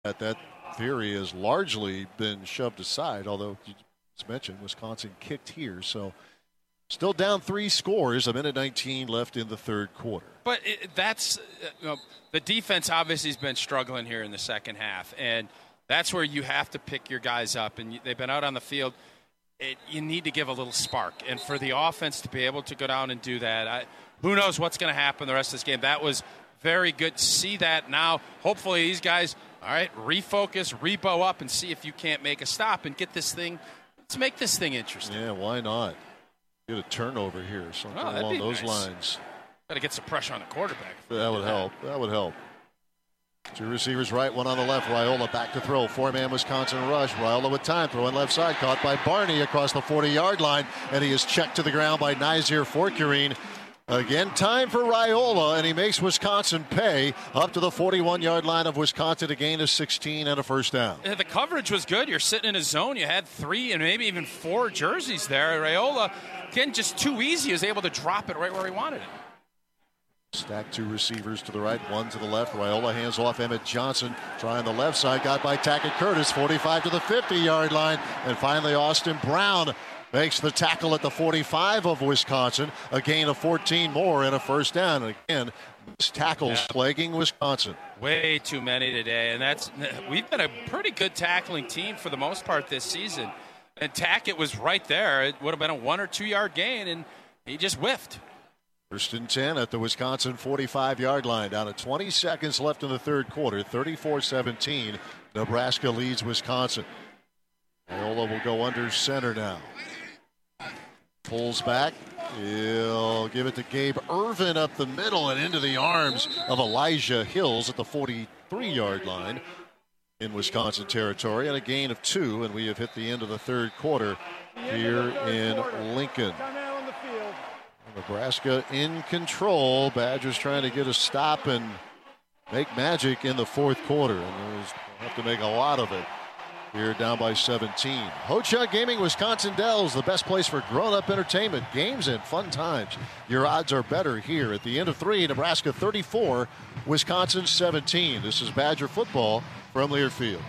That theory has largely been shoved aside, although you just mentioned Wisconsin kicked here. So still down 3 scores, a minute 19 left in the third quarter. But that's the defense obviously has been struggling here in the second half, and that's where you have to pick your guys up. And they've been out on the field. You need to give a little spark. And for the offense to be able to go down and do that, who knows what's going to happen the rest of this game. That was very good to see that. Now, hopefully these guys, all right, refocus, rebow up, and see if you can't make a stop and get this thing. Let's make this thing interesting. Yeah, why not? Get a turnover here, something along those lines. Got to get some pressure on the quarterback. That would help. That would help. 2 receivers right, 1 on the left. Raiola back to throw. 4-man Wisconsin rush. Raiola with time. Throwing left side. Caught by Barney across the 40-yard line. And he is checked to the ground by Nazir Forkurine. Again, time for Raiola, and he makes Wisconsin pay up to the 41-yard line of Wisconsin, a gain of 16 and a first down. The coverage was good. You're sitting in a zone. You had 3 and maybe even 4 jerseys there. Raiola, again, just too easy. He was able to drop it right where he wanted it. Stacked 2 receivers to the right, 1 to the left. Raiola hands off Emmett Johnson. Trying the left side, got by Tackett Curtis, 45 to the 50-yard line. And finally, Austin Brown makes the tackle at the 45 of Wisconsin. A gain of 14 more and a first down. And again, tackles plaguing Wisconsin. Way too many today. And we've been a pretty good tackling team for the most part this season. And Tackett was right there. It would have been a 1 or 2 yard gain, and he just whiffed. First and 10 at the Wisconsin 45-yard line. Down to 20 seconds left in the third quarter. 34-17. Nebraska leads Wisconsin. Raiola will go under center now. Pulls back. He'll give it to Gabe Ervin up the middle and into the arms of Elijah Hills at the 43-yard line in Wisconsin territory. And a gain of 2, and we have hit the end of the third quarter here in Lincoln. Nebraska in control. Badgers trying to get a stop and make magic in the fourth quarter. And they'll have to make a lot of it here, down by 17. Ho-Chunk Gaming, Wisconsin Dells, the best place for grown-up entertainment, games, and fun times. Your odds are better here. At the end of 3, Nebraska 34, Wisconsin 17. This is Badger football from Learfield.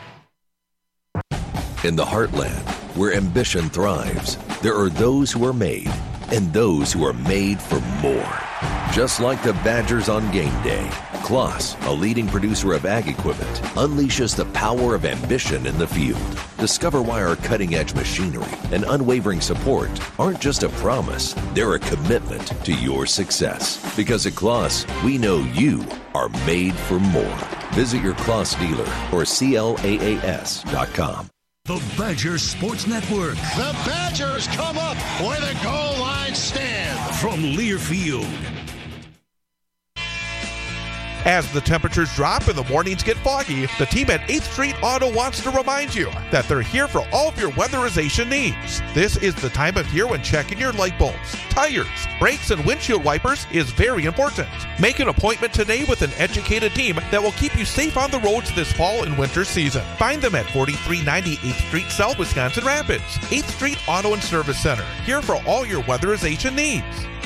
In the heartland, where ambition thrives, there are those who are made and those who are made for more. Just like the Badgers on game day, Kloss, a leading producer of ag equipment, unleashes the power of ambition in the field. Discover why our cutting-edge machinery and unwavering support aren't just a promise, they're a commitment to your success. Because at Kloss, we know you are made for more. Visit your Kloss dealer or CLAAS.com. The Badger Sports Network. The Badgers come up where the goal line stands. From Learfield. As the temperatures drop and the mornings get foggy, the team at 8th Street Auto wants to remind you that they're here for all of your weatherization needs. This is the time of year when checking your light bulbs, tires, brakes, and windshield wipers is very important. Make an appointment today with an educated team that will keep you safe on the roads this fall and winter season. Find them at 4390 8th Street South, Wisconsin Rapids. 8th Street Auto and Service Center, here for all your weatherization needs.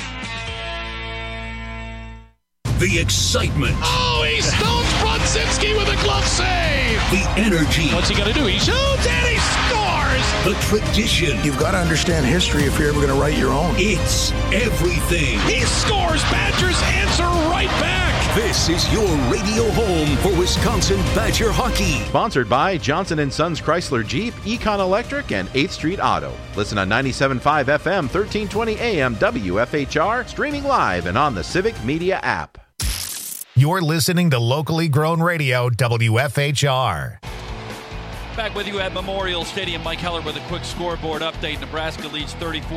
The excitement. Oh, he stones Brodzinski with a glove save. The energy. What's he going to do? He shoots and he scores. The tradition. You've got to understand history if you're ever going to write your own. It's everything. He scores. Badgers answer right back. This is your radio home for Wisconsin Badger hockey. Sponsored by Johnson & Sons Chrysler Jeep, Econ Electric, and 8th Street Auto. Listen on 97.5 FM, 1320 AM, WFHR, streaming live and on the Civic Media app. You're listening to locally grown radio, WFHR. Back with you at Memorial Stadium. Mike Heller with a quick scoreboard update. Nebraska leads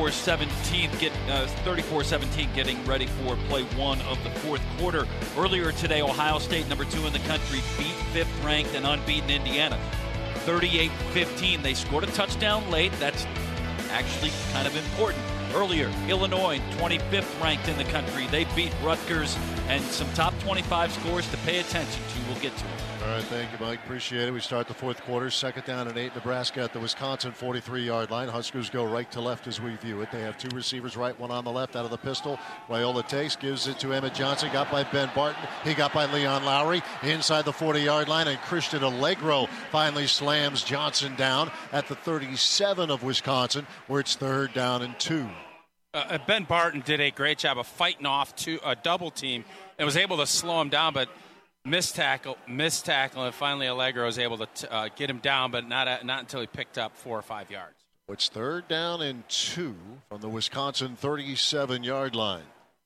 34-17, getting ready for play 1 of the fourth quarter. Earlier today, Ohio State, number 2 in the country, beat 5th-ranked and unbeaten Indiana. 38-15. They scored a touchdown late. That's actually kind of important. Earlier, Illinois, 25th ranked in the country. They beat Rutgers, and some top 25 scores to pay attention to. We'll get to it. All All right, thank you, Mike. Appreciate it. We start the fourth quarter. Second down and 8. Nebraska at the Wisconsin 43-yard line. Huskers go right to left as we view it. They have two receivers, right, one on the left. Out of the pistol, Raiola takes, gives it to Emmett Johnson. Got by Ben Barton. He got by Leon Lowry inside the 40-yard line. And Christian Allegro finally slams Johnson down at the 37 of Wisconsin, where it's 3rd down and 2. Ben Barton did a great job of fighting off a double team and was able to slow him down, but missed tackle, and finally Allegro was able to get him down, but not until he picked up 4 or 5 yards. It's 3rd down and 2 from the Wisconsin 37-yard line.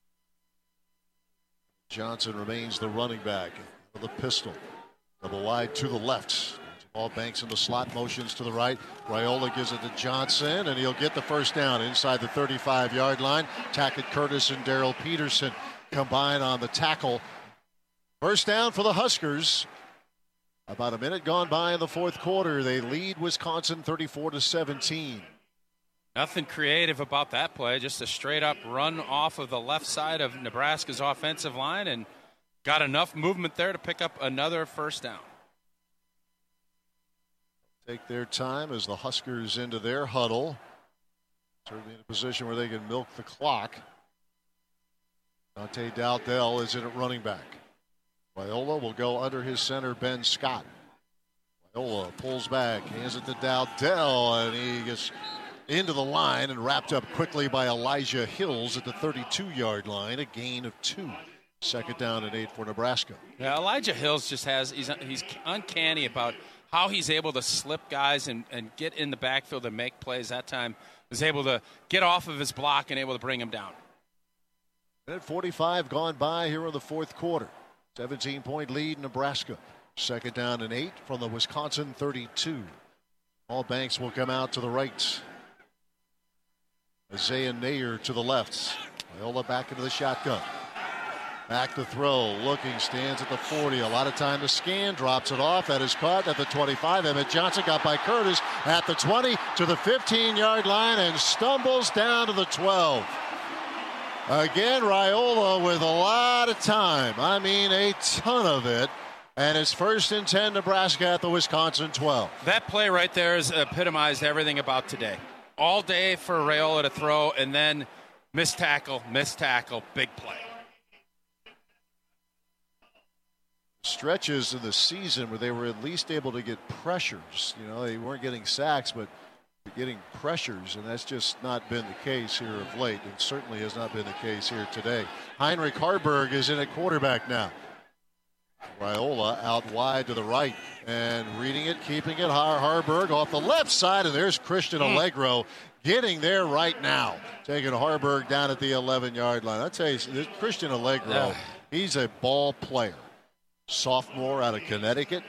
Johnson remains the running back with the pistol. Double wide to the left. Ball banks in the slot, motions to the right. Raiola gives it to Johnson, and he'll get the first down inside the 35-yard line. Tackett Curtis and Darrell Peterson combine on the tackle. First down for the Huskers. About a minute gone by in the fourth quarter. They lead Wisconsin 34-17. Nothing creative about that play. Just a straight-up run off of the left side of Nebraska's offensive line and got enough movement there to pick up another first down. Take their time as the Huskers into their huddle. Certainly in a position where they can milk the clock. Dante Dowdell is in at running back. Raiola will go under his center, Ben Scott. Raiola pulls back, hands it to Dowdell, and he gets into the line and wrapped up quickly by Elijah Hills at the 32-yard line, a gain of 2. Second down and 8 for Nebraska. Yeah, Elijah Hills just he's uncanny about how he's able to slip guys and get in the backfield and make plays. That time was able to get off of his block and able to bring him down. Minute 45 gone by here in the fourth quarter. 17-point lead, Nebraska. Second down and 8 from the Wisconsin 32. All Banks will come out to the right. Isaiah Nayer to the left. Raiola back into the shotgun. Back to throw, looking, stands at the 40. A lot of time to scan, drops it off. That is caught at the 25. Emmett Johnson got by Curtis at the 20 to the 15-yard line and stumbles down to the 12. Again, Raiola with a lot of time. I mean, a ton of it. And it's 1st and 10, Nebraska at the Wisconsin 12. That play right there has epitomized everything about today. All day for Raiola to throw, and then missed tackle, big play. Stretches in the season where they were at least able to get pressures. You know, they weren't getting sacks, but getting pressures, and that's just not been the case here of late. It certainly has not been the case here today. Heinrich Harburg is in at quarterback now. Raiola out wide to the right and reading it, keeping it. Harburg off the left side, and there's Christian Allegro getting there right now, taking Harburg down at the 11-yard line. I tell you, this Christian Allegro, he's a ball player. Sophomore out of Connecticut.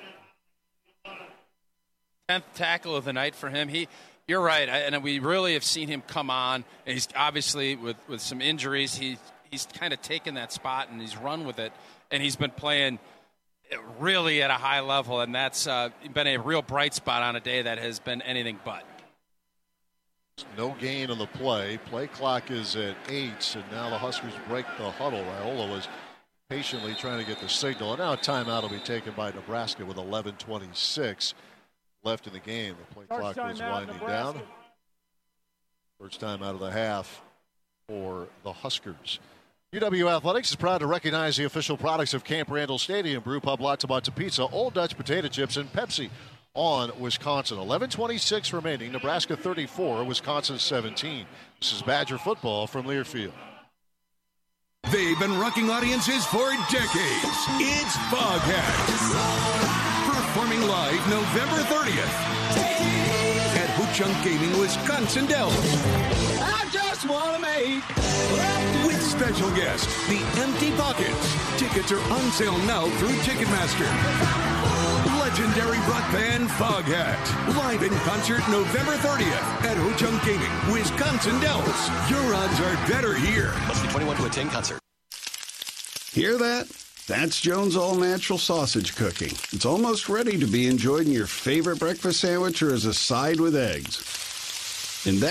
10th tackle of the night for him. You're right, and we really have seen him come on. And he's obviously with some injuries. He's kind of taken that spot and he's run with it, and he's been playing really at a high level, and that's been a real bright spot on a day that has been anything but. No gain on the play. Play clock is at 8, and now the Huskers break the huddle. Raiola was patiently trying to get the signal, and now a timeout will be taken by Nebraska with 11:26 left in the game. The play clock was winding down. First time out of the half for the Huskers. UW Athletics is proud to recognize the official products of Camp Randall Stadium: Brew Pub, Latza Pizza, Old Dutch Potato Chips, and Pepsi on Wisconsin. 11:26 remaining. Nebraska 34, Wisconsin 17. This is Badger football from Learfield. They've been rocking audiences for decades. It's Foghat. Performing live November 30th at Ho-Chunk Gaming, Wisconsin Dells. I just want to make. With special guest, the Empty Pockets. Tickets are on sale now through Ticketmaster. Legendary rock band Foghat. Live in concert November 30th at Ho-Chunk Gaming, Wisconsin Dells. Your odds are better here. Must be 21 to attend concert. Hear that? That's Jones All Natural Sausage cooking. It's almost ready to be enjoyed in your favorite breakfast sandwich or as a side with eggs. And that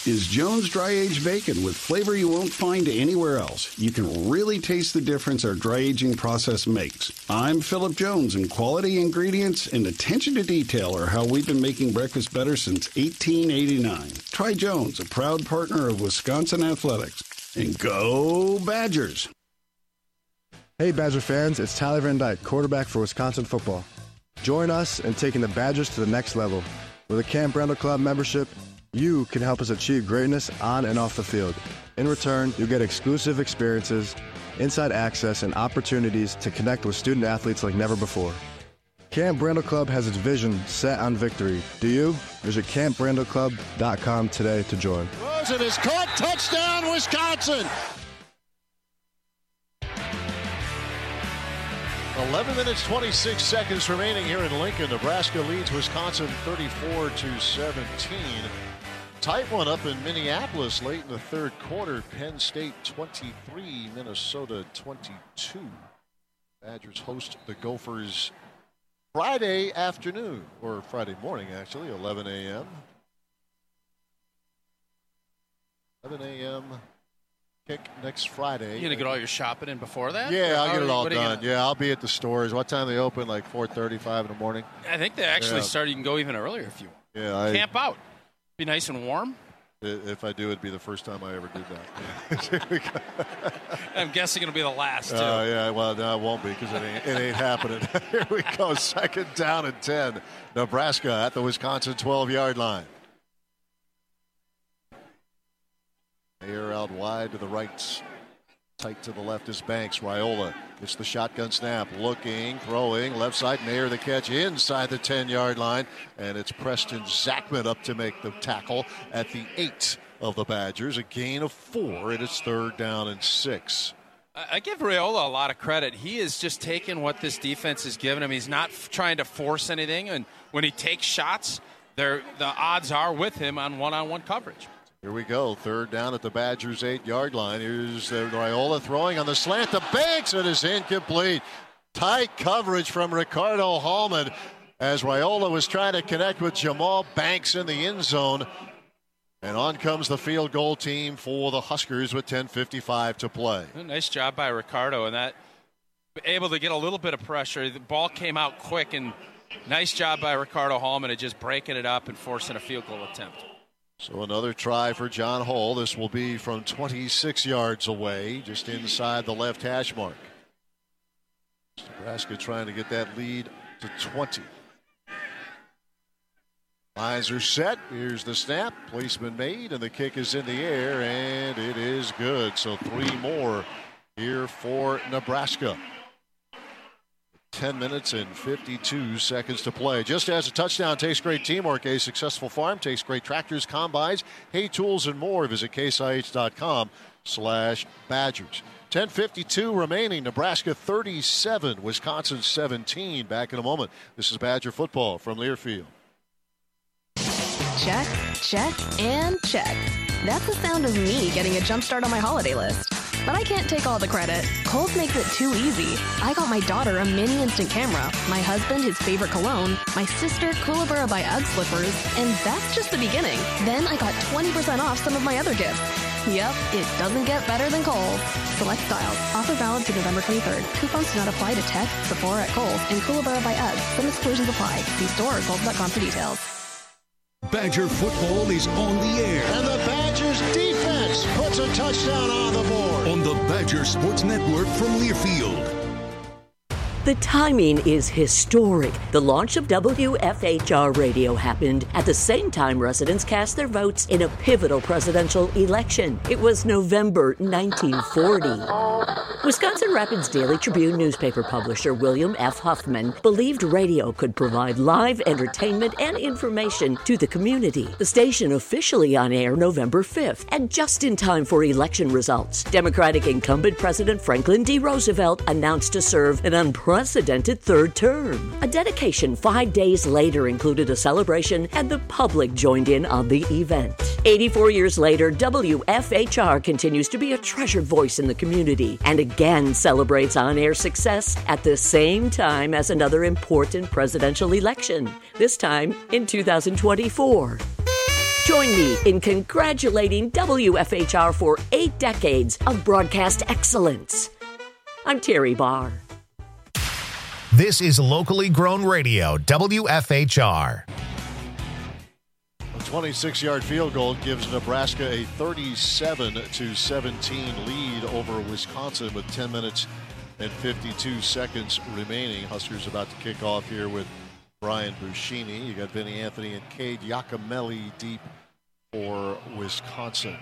is Jones Dry Aged Bacon with flavor you won't find anywhere else. You can really taste the difference our dry aging process makes. I'm Philip Jones, and quality ingredients and attention to detail are how we've been making breakfast better since 1889. Try Jones, a proud partner of Wisconsin Athletics. And go Badgers! Hey Badger fans, it's Tyler Van Dyke, quarterback for Wisconsin football. Join us in taking the Badgers to the next level. With a Camp Randall Club membership, you can help us achieve greatness on and off the field. In return, you'll get exclusive experiences, inside access, and opportunities to connect with student athletes like never before. Camp Randall Club has its vision set on victory. Do you? Visit camprandallclub.com today to join. Rosen is caught. Touchdown, Wisconsin! 11 minutes, 26 seconds remaining here in Lincoln. Nebraska leads Wisconsin 34-17. Tight one up in Minneapolis late in the third quarter. Penn State 23, Minnesota 22. Badgers host the Gophers Friday afternoon, or Friday morning actually, 11 a.m. 11 a.m. kick next Friday. You gonna get all your shopping in before that? Yeah, I'll get it all done. Yeah, I'll be at the stores. What time they open? Like 4:35 in the morning. I think they actually start. You can go even earlier if you want. Yeah, camp out. Be nice and warm. If I do, it'd be the first time I ever did that. I'm guessing it'll be the last, too. Yeah, well, no, it won't be because it ain't happening. Here we go, second down and 10. Nebraska at the Wisconsin 12-yard line. Mayer out wide to the right. Tight to the left is Banks. Raiola gets the shotgun snap. Looking, throwing. Left side, Mayer the catch inside the 10-yard line. And it's Preston Zachman up to make the tackle at the 8 of the Badgers. A gain of 4, and it's third down and 6. I give Raiola a lot of credit. He is just taking what this defense has given him. He's not trying to force anything. And when he takes shots, the odds are with him on one-on-one coverage. Here we go. Third down at the Badgers' 8-yard line. Here's Raiola throwing on the slant to Banks. It is incomplete. Tight coverage from Ricardo Hallman as Raiola was trying to connect with Jamal Banks in the end zone. And on comes the field goal team for the Huskers with 10:55 to play. Nice job by Ricardo, and that able to get a little bit of pressure. The ball came out quick, and nice job by Ricardo Hallman at just breaking it up and forcing a field goal attempt. So another try for John Hull. This will be from 26 yards away, just inside the left hash mark. Nebraska trying to get that lead to 20. Lines are set. Here's the snap. Placement made, and the kick is in the air, and it is good. So 3 more here for Nebraska. 10 minutes and 52 seconds to play. Just as a touchdown takes great teamwork, a successful farm takes great tractors, combines, hay tools, and more. Visit caseih.com/Badgers. 10:52 remaining. Nebraska 37, Wisconsin 17. Back in a moment. This is Badger football from Learfield. Check, check, and check. That's the sound of me getting a jump start on my holiday list. But I can't take all the credit. Kohl's makes it too easy. I got my daughter a mini instant camera, my husband his favorite cologne, my sister Kookaburra by UGG slippers, and that's just the beginning. Then I got 20% off some of my other gifts. Yep, it doesn't get better than Kohl's. Select styles. Offer valid to November 23rd. Coupons do not apply to Tech, Sephora at Kohl's, and Kookaburra by UGG. Some exclusions apply. See store or Kohl's.com for details. Badger football is on the air. And the Badgers defense puts a touchdown on the board. On the Badger Sports Network from Learfield. The timing is historic. The launch of WFHR Radio happened at the same time residents cast their votes in a pivotal presidential election. It was November 1940. Wisconsin Rapids Daily Tribune newspaper publisher William F. Huffman believed radio could provide live entertainment and information to the community. The station officially on air November 5th, and just in time for election results. Democratic incumbent President Franklin D. Roosevelt announced to serve an unprecedented third term. A dedication 5 days later included a celebration, and the public joined in on the event. 84 years later, WFHR continues to be a treasured voice in the community and again celebrates on-air success at the same time as another important presidential election, this time in 2024. Join me in congratulating WFHR for 8 decades of broadcast excellence. I'm Terry Barr. This is locally grown radio, WFHR. A 26-yard field goal gives Nebraska a 37-17 lead over Wisconsin with 10 minutes and 52 seconds remaining. Huskers about to kick off here with Brian Buschini. You got Vinny Anthony and Cade Giacomelli deep for Wisconsin.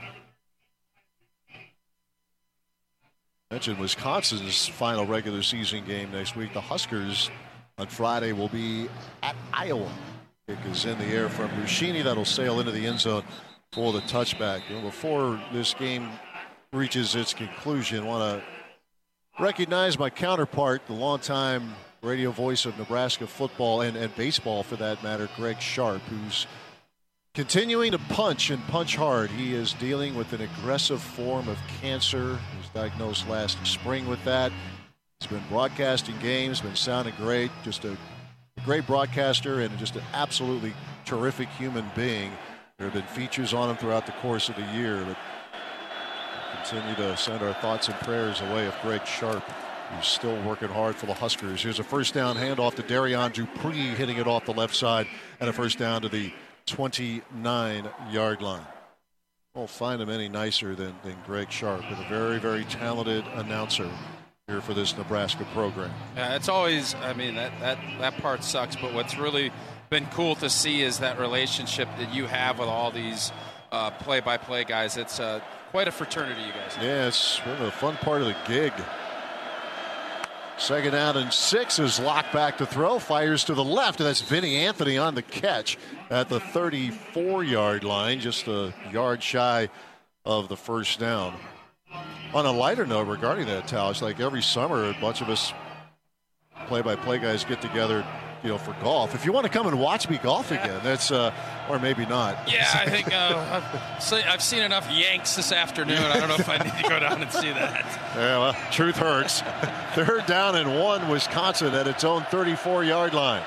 Mentioned Wisconsin's final regular season game next week. The Huskers on Friday will be at Iowa. Kick is in the air from Buschini. That'll sail into the end zone for the touchback. Before this game reaches its conclusion, I want to recognize my counterpart, the longtime radio voice of Nebraska football and baseball for that matter, Greg Sharp, who's continuing to punch and punch hard. He is dealing with an aggressive form of cancer. He was diagnosed last spring with that. He's been broadcasting games, been sounding great, just a great broadcaster and just an absolutely terrific human being. There have been features on him throughout the course of the year, but we'll continue to send our thoughts and prayers away of Greg Sharp, who's still working hard for the Huskers. Here's a first down handoff to Darian Dupree, hitting it off the left side, and a first down to the 29-yard line. Won't find him any nicer than Greg Sharp, but a very, very talented announcer here for this Nebraska program. Yeah, it's always, I mean, that part sucks, but what's really been cool to see is that relationship that you have with all these play-by-play guys. It's quite a fraternity, you guys. Yeah, it's really a fun part of the gig. Second down and 6 is locked back to throw. Fires to the left, and that's Vinny Anthony on the catch at the 34-yard line, just a yard shy of the first down. On a lighter note regarding that, Tal, it's like every summer a bunch of us play-by-play guys get together, for golf. If you want to come and watch me golf again, that's or maybe not. Yeah, I think I've seen enough Yanks this afternoon. I don't know if I need to go down and see that. Yeah, well, truth hurts. Third down and 1, Wisconsin at its own 34-yard line.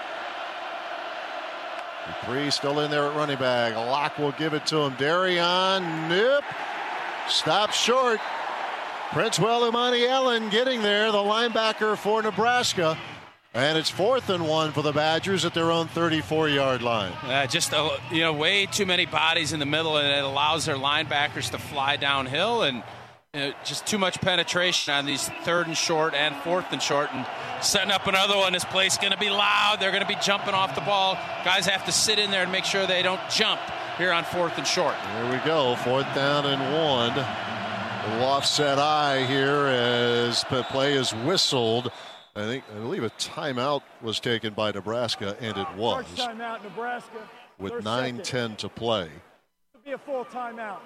Dupree still in there at running back. Locke will give it to him. Darian, nope. Stopped short. Prince Welumani Ellen getting there, the linebacker for Nebraska. And it's 4th and 1 for the Badgers at their own 34-yard line. Just way too many bodies in the middle, and it allows their linebackers to fly downhill, and just too much penetration on these 3rd and short and 4th and short, and setting up another one. This play's going to be loud. They're going to be jumping off the ball. Guys have to sit in there and make sure they don't jump here on 4th and short. There we go, 4th down and 1. A little offset eye here as the play is whistled. I believe a timeout was taken by Nebraska, and it was. First timeout, Nebraska. With 9:10 to play. It'll be a full timeout.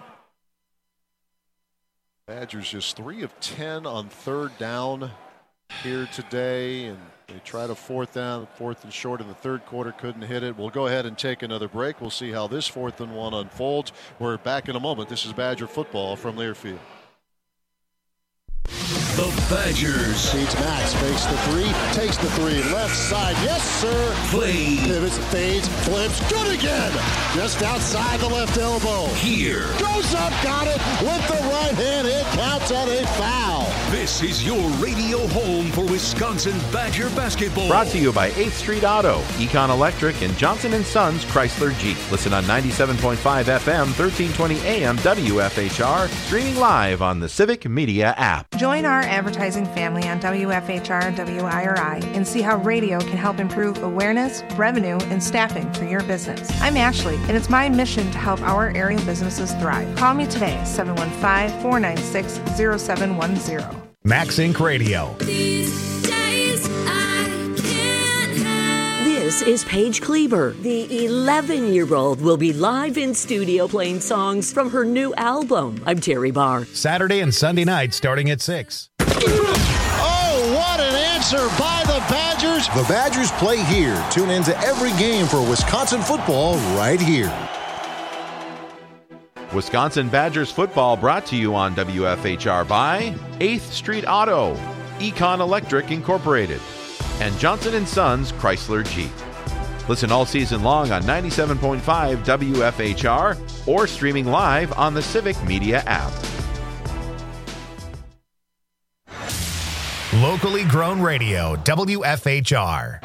Badgers just 3 of 10 on 3rd down here today, and they tried a 4th down, 4th and short in the 3rd quarter, couldn't hit it. We'll go ahead and take another break. We'll see how this 4th and 1 unfolds. We're back in a moment. This is Badger football from Learfield. The Badgers. Beats Max, fakes the 3, takes the 3, left side, yes sir. Play. Pivots, fades, flips, good again. Just outside the left elbow. Here. Goes up, got it, with the right hand, it counts at a foul. This is your radio home for Wisconsin Badger basketball. Brought to you by 8th Street Auto, Econ Electric, and Johnson & Sons Chrysler Jeep. Listen on 97.5 FM, 1320 AM, WFHR, streaming live on the Civic Media app. Join our advertising family on WFHR and WIRI and see how radio can help improve awareness, revenue, and staffing for your business. I'm Ashley, and it's my mission to help our area businesses thrive. Call me today, 715-496-0710. Max Inc. Radio. This is Paige Kleber. The 11-year-old will be live in studio playing songs from her new album. I'm Terry Barr. Saturday and Sunday night starting at 6. Oh, what an answer by the Badgers. The Badgers play here. Tune in to every game for Wisconsin football right here. Wisconsin Badgers football brought to you on WFHR by 8th Street Auto, Econ Electric Incorporated, and Johnson & Sons Chrysler Jeep. Listen all season long on 97.5 WFHR or streaming live on the Civic Media app. Locally grown radio, WFHR.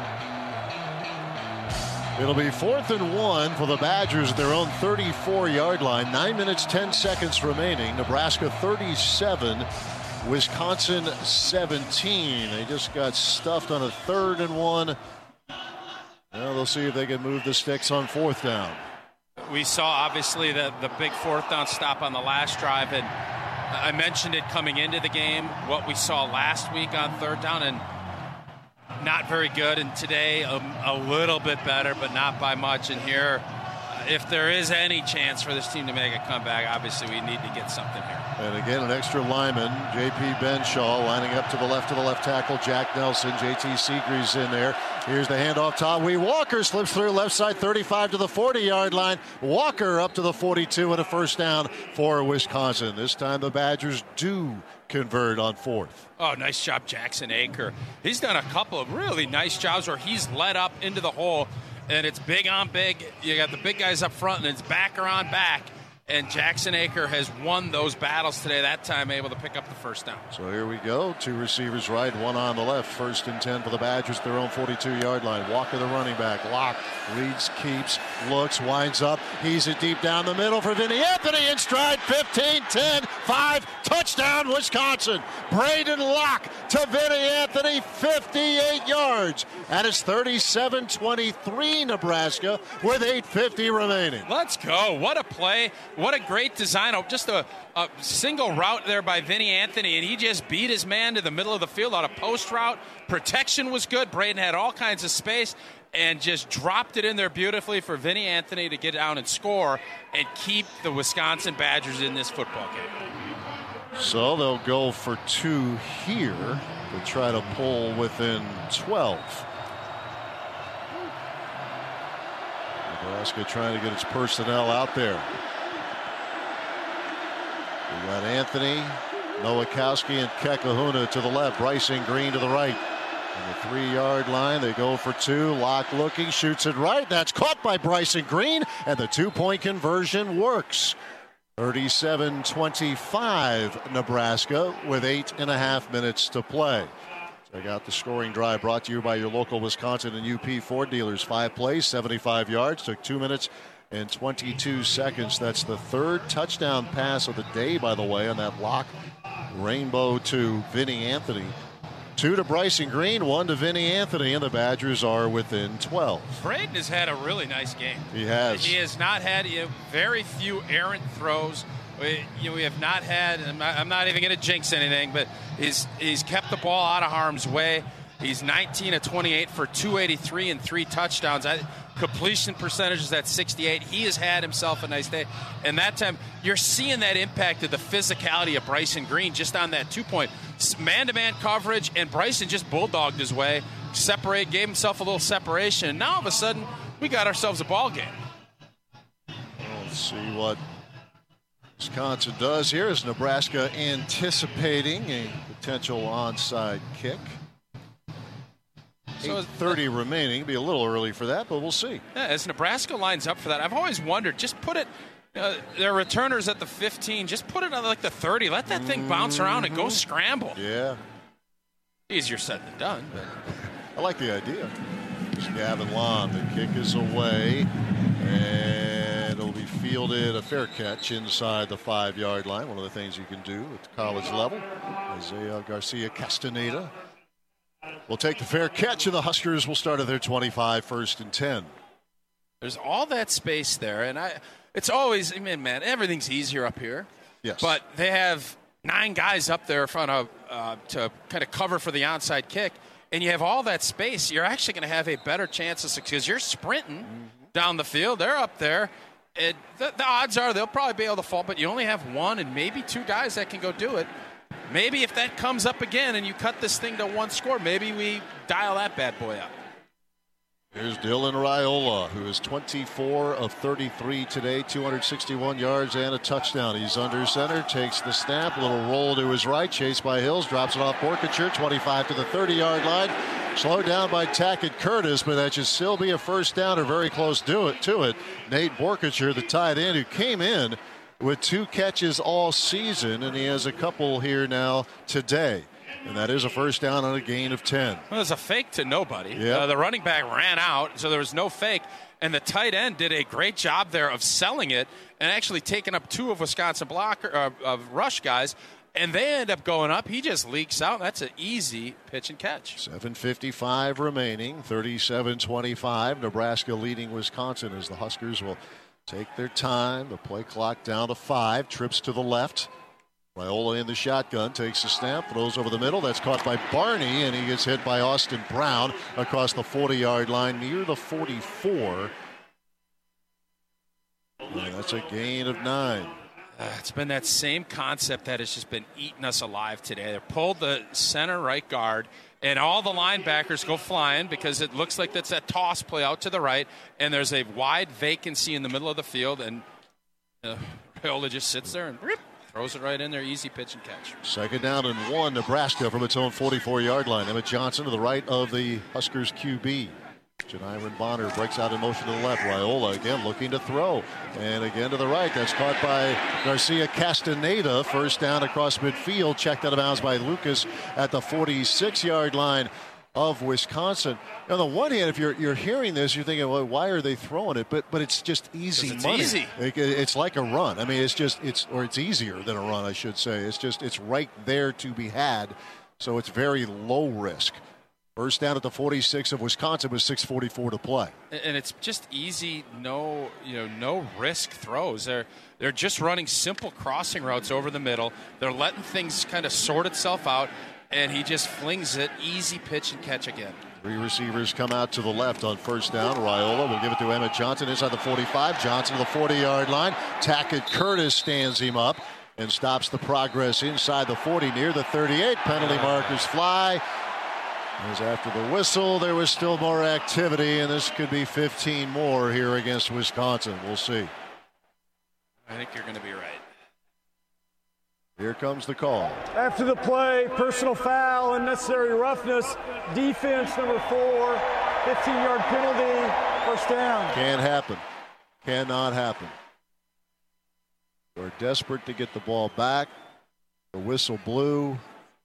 It'll be 4th and 1 for the Badgers at their own 34-yard line. 9 minutes, 10 seconds remaining. Nebraska 37, Wisconsin 17. They just got stuffed on a 3rd and 1. Well, they'll see if they can move the sticks on 4th down. We saw, obviously, the big 4th down stop on the last drive, and I mentioned it coming into the game, what we saw last week on 3rd down, and not very good. And today, a little bit better, but not by much. And here, if there is any chance for this team to make a comeback, obviously we need to get something here. And again, an extra lineman, J.P. Benshaw, lining up to the left tackle, Jack Nelson. J.T. Seagree's in there. Here's the handoff. Tawee Walker slips through left side, 35 to the 40-yard line. Walker up to the 42 and a first down for Wisconsin. This time the Badgers do convert on 4th. Oh, nice job, Jackson Aker. He's done a couple of really nice jobs where he's led up into the hole, and it's big on big. You got the big guys up front, and it's backer on back. And Jackson Aker has won those battles today, that time able to pick up the first down. So here we go. 2 receivers right, 1 on the left. 1st and 10 for the Badgers, their own 42-yard line. Walker, the running back. Locke reads, keeps, looks, winds up. He's it deep down the middle for Vinny Anthony in stride. 15, 10, 5. Touchdown, Wisconsin. Braden Locke to Vinny Anthony, 58 yards. And it's 37-23 Nebraska with 8:50 remaining. Let's go. What a play. What a great design. Just a single route there by Vinny Anthony, and he just beat his man to the middle of the field on a post route. Protection was good. Braden had all kinds of space and just dropped it in there beautifully for Vinny Anthony to get down and score and keep the Wisconsin Badgers in this football game. So they'll go for 2 here to try to pull within 12. Nebraska trying to get its personnel out there. We got Anthony, Nowakowski, and Kekahuna to the left. Bryson Green to the right. On the 3-yard line, they go for 2. Locke looking, shoots it right. That's caught by Bryson Green, and the 2-point conversion works. 37-25 Nebraska with 8.5 minutes to play. Check out the scoring drive brought to you by your local Wisconsin and UP Ford dealers. 5 plays, 75 yards, took 2 minutes and 22 seconds. That's the 3rd touchdown pass of the day, by the way, on that Locke rainbow to Vinny Anthony. 2 to Bryson Green, 1 to Vinny Anthony, and the Badgers are within 12. Braden has had a really nice game. He has. He has not had very few errant throws. We have not had, I'm not even going to jinx anything, but he's kept the ball out of harm's way. He's 19 of 28 for 283 and 3 touchdowns. Completion percentage is at 68. He has had himself a nice day. And that time, you're seeing that impact of the physicality of Bryson Green just on that 2-point. Man-to-man coverage, and Bryson just bulldogged his way, gave himself a little separation. And now all of a sudden, we got ourselves a ball game. Let's see what Wisconsin does here. Is Nebraska anticipating a potential onside kick? So 8:30 remaining. Be a little early for that, but we'll see. Yeah, as Nebraska lines up for that, I've always wondered, just put it, their returners at the 15, just put it on like the 30. Let that thing bounce around and go scramble. Yeah. Easier said than done. But I like the idea. Gavin Long, the kick is away, and it'll be fielded, a fair catch inside the 5-yard line. One of the things you can do at the college level. Isaiah Garcia Castaneda will take the fair catch, and the Huskers will start at their 25, 1st and 10. There's all that space there, and it's always, man, everything's easier up here. Yes. But they have 9 guys up there in front of to kind of cover for the onside kick, and you have all that space. You're actually going to have a better chance of success because you're sprinting down the field. They're up there. The odds are they'll probably be able to fall, but you only have 1 and maybe 2 guys that can go do it. Maybe if that comes up again and you cut this thing to 1 score, maybe we dial that bad boy up. Here's Dylan Raiola, who is 24 of 33 today, 261 yards and a touchdown. He's under center, takes the snap, little roll to his right, chased by Hills, drops it off Borkacher, 25 to the 30-yard line. Slowed down by Tackett Curtis, but that should still be a first down or very close to it. Nate Borkacher, the tight end, who came in with 2 catches all season, and he has a couple here now today. And that is a first down on a gain of 10. Well, there's a fake to nobody. Yep. The running back ran out, so there was no fake. And the tight end did a great job there of selling it and actually taking up 2 of Wisconsin of rush guys. And they end up going up. He just leaks out. That's an easy pitch and catch. 7:55 remaining, 37-25. Nebraska leading Wisconsin as the Huskers will take their time. The play clock down to 5. Trips to the left. Raiola in the shotgun, takes a snap, throws over the middle. That's caught by Barney, and he gets hit by Austin Brown across the 40-yard line near the 44. And that's a gain of 9. It's been that same concept that has just been eating us alive today. They pulled the center right guard, and all the linebackers go flying because it looks like that's that toss play out to the right, and there's a wide vacancy in the middle of the field, and Raiola just sits there and throws it right in there, easy pitch and catch. Second down and 1, Nebraska from its own 44-yard line. Emmett Johnson to the right of the Huskers QB. Janiron Bonner breaks out in motion to the left. Raiola again looking to throw. And again to the right. That's caught by Garcia Castaneda. First down across midfield. Checked out of bounds by Lucas at the 46-yard line of Wisconsin. On the one hand, if you're hearing this, you're thinking, well, why are they throwing it? But it's just easy money. Easy. It's like a run. I mean, it's easier than a run, I should say. It's right there to be had. So it's very low risk. First down at the 46 of Wisconsin with 6:44 to play. And it's just easy, no risk throws. They're just running simple crossing routes over the middle. They're letting things kind of sort itself out, and he just flings it, easy pitch and catch again. 3 receivers come out to the left on first down. Raiola will give it to Emmett Johnson inside the 45. Johnson to the 40-yard line. Tackett Curtis stands him up and stops the progress inside the 40 near the 38. Penalty markers fly. As after the whistle, there was still more activity, and this could be 15 more here against Wisconsin. We'll see. I think you're going to be right. Here comes the call. After the play, personal foul, unnecessary roughness, defense number 4, 15-yard penalty, first down. Can't happen. Cannot happen. We're desperate to get the ball back. The whistle blew.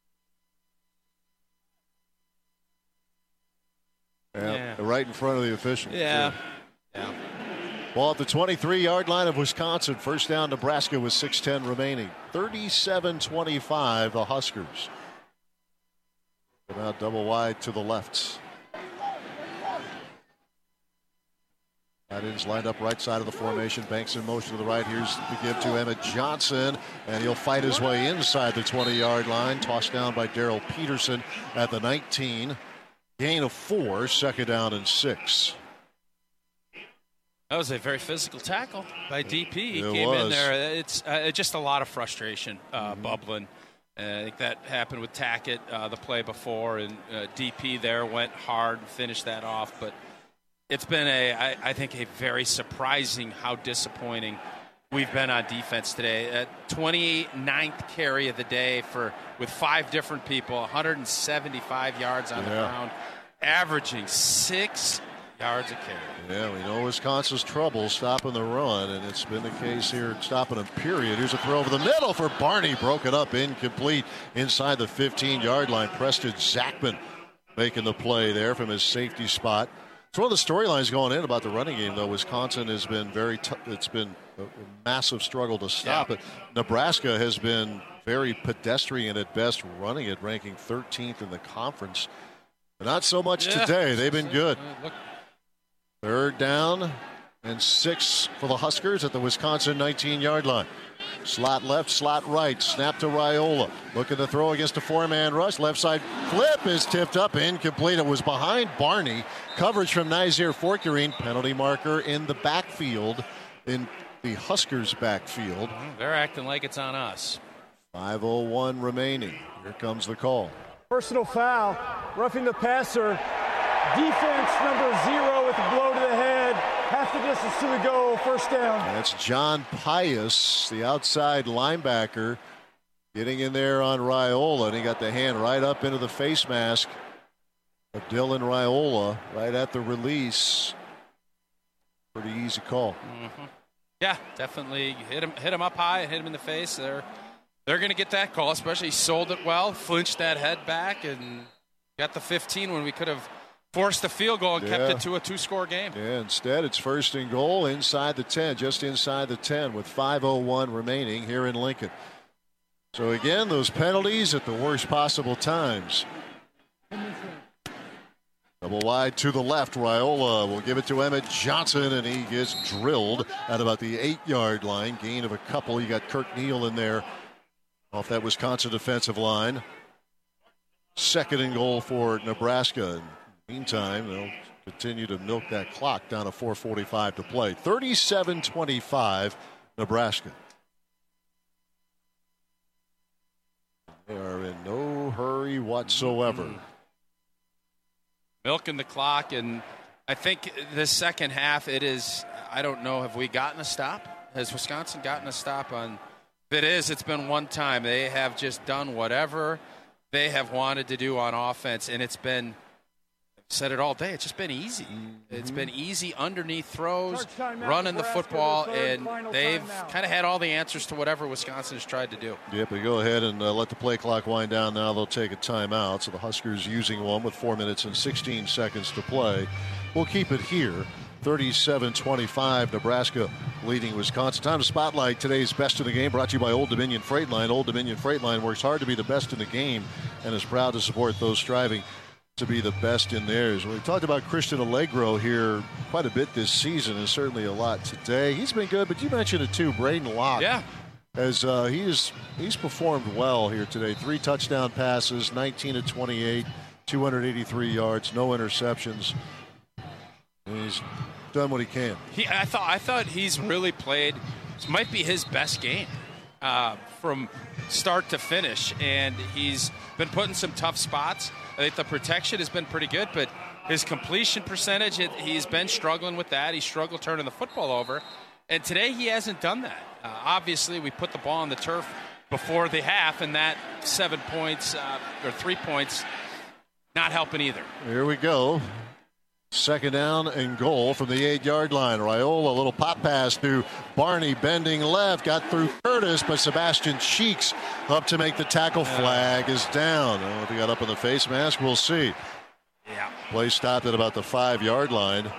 Yeah. Right in front of the official. Yeah. Ball at the 23-yard line of Wisconsin. First down, Nebraska with 6:10 remaining. 37-25, the Huskers. Now double wide to the left. Tight ends lined up right side of the formation. Banks in motion to the right. Here's the give to Emmett Johnson, and he'll fight his way inside the 20-yard line. Tossed down by Darrell Peterson at the 19. Gain of 4, second down and 6. That was a very physical tackle by DP. He came in there. It's just a lot of frustration bubbling. I think that happened with Tackett the play before, and DP there went hard and finished that off. But it's been I think a very surprising how disappointing we've been on defense today. 29th carry of the day with 5 different people, 175 yards on the ground, averaging 6 yards a carry. Yeah, we know Wisconsin's trouble stopping the run, and it's been the case here stopping them, period. Here's a throw over the middle for Barney, broken up, incomplete inside the 15-yard line. Preston Zachman making the play there from his safety spot. It's one of the storylines going in about the running game, though. Wisconsin has been it's been a massive struggle to stop it. Nebraska has been very pedestrian at best running it, ranking 13th in the conference. But not so much today. They've been good. Third down and 6 for the Huskers at the Wisconsin 19-yard line. Slot left, slot right. Snap to Raiola. Looking to throw against a 4-man rush. Left side flip is tipped up. Incomplete. It was behind Barney. Coverage from Nazir Forkerine. Penalty marker in the backfield, in the Huskers' backfield. They're acting like it's on us. 5:01 remaining. Here comes the call. Personal foul, roughing the passer. Defense number 0 with a blow to the head. Half the distance to the goal, first down. That's John Pius, the outside linebacker, getting in there on Raiola, and he got the hand right up into the face mask of Dylan Raiola right at the release. Pretty easy call. Mm-hmm. Yeah, definitely hit him up high, hit him in the face. They're going to get that call, especially he sold it well, flinched that head back, and got the 15 when we could have forced the field goal and kept it to a 2-score game. Yeah, instead it's 1st and goal inside the 10, just inside the 10 with 5:01 remaining here in Lincoln. So again, those penalties at the worst possible times. Double wide to the left. Raiola will give it to Emmett Johnson, and he gets drilled at about the 8-yard line. Gain of a couple. You got Kirk Neal in there off that Wisconsin defensive line. 2nd and goal for Nebraska. In the meantime, they'll continue to milk that clock down to 4:45 to play. 37-25, Nebraska. They are in no hurry whatsoever. Milking the clock, and I think this second half, it is, I don't know, have we gotten a stop? Has Wisconsin gotten a stop on? If it is, it's been one time. They have just done whatever they have wanted to do on offense, and it's been, I've said it all day, it's just been easy. It's been easy underneath throws, running the football, and they've kind of had all the answers to whatever Wisconsin has tried to do. Yep, we go ahead and let the play clock wind down now. They'll take a timeout. So the Huskers using one with 4 minutes and 16 seconds to play. We'll keep it here. 37-25, Nebraska leading Wisconsin. Time to spotlight today's best in the game, brought to you by Old Dominion Freight Line. Old Dominion Freight Line works hard to be the best in the game and is proud to support those striving to be the best in theirs. We talked about Christian Allegro here quite a bit this season, and certainly a lot today. He's been good, but you mentioned it too, Braden Locke. Yeah. As he's performed well here today. 3 touchdown passes, 19 of 28, 283 yards, no interceptions. And he's done what he can. I thought he's really played. This might be his best game from start to finish, and he's been put in some tough spots. I think the protection has been pretty good, but his completion percentage, he's been struggling with that. He struggled turning the football over, and today he hasn't done that. Obviously, we put the ball on the turf before the half, and that 7 points or 3 points not helping either. Here we go. 2nd down and goal from the 8-yard line. Raiola, a little pop pass to Barney, bending left, got through Curtis, but Sebastian Cheeks up to make the tackle. Flag is down. I don't know if he got up in the face mask. We'll see. Yeah. Play stopped at about the 5-yard line.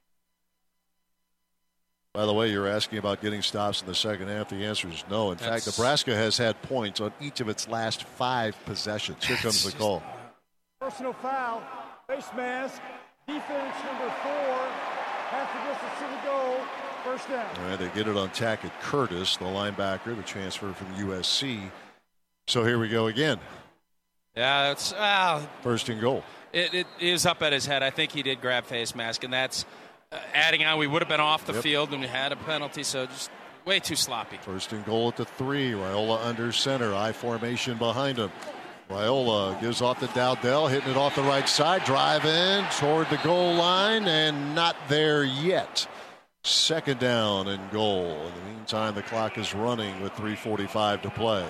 By the way, you're asking about getting stops in the second half. The answer is no. In fact, Nebraska has had points on each of its last 5 possessions. Here comes the call. Personal foul, face mask. Defense number 4, half the distance to the goal, 1st down. All right, they get it on Tackett Curtis, the linebacker, the transfer from USC. So here we go again. Yeah, that's 1st and goal. It is up at his head. I think he did grab face mask, and that's adding on. We would have been off the field and we had a penalty, so just way too sloppy. 1st and goal at the 3. Raiola under center, I formation behind him. Raiola gives off to Dowdell, hitting it off the right side, driving toward the goal line, and not there yet. 2nd down and goal. In the meantime, the clock is running with 3:45 to play.